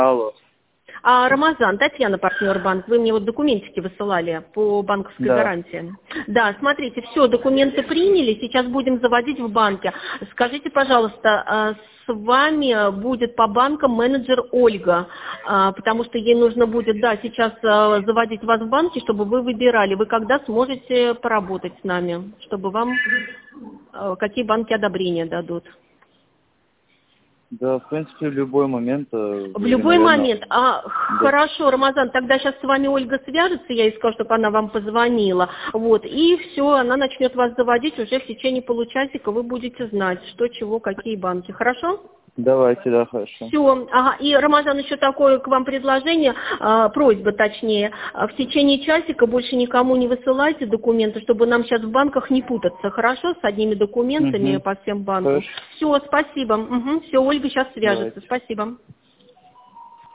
Алло. Рамазан, Татьяна, партнер банк, вы мне вот документики высылали по банковской гарантии. Да, смотрите, все, документы приняли, сейчас будем заводить в банке. Скажите, пожалуйста, с вами будет по банкам менеджер Ольга, потому что ей нужно будет, да, сейчас заводить вас в банке, чтобы вы выбирали, вы когда сможете поработать с нами, чтобы вам какие банки одобрения дадут. Да, в принципе, в любой момент. В любой момент. Хорошо, Рамазан, тогда сейчас с вами Ольга свяжется, я ей скажу, чтобы она вам позвонила. Вот, и все, она начнет вас заводить, уже в течение получасика вы будете знать, что, чего, какие банки. Хорошо? Давайте, да, хорошо. Все. Ага. И, Рамазан, еще такое к вам предложение, просьба точнее. В течение часика больше никому не высылайте документы, чтобы нам сейчас в банках не путаться. Хорошо? С одними документами по всем банкам. Все, спасибо. Все, Ольга сейчас свяжется. Спасибо.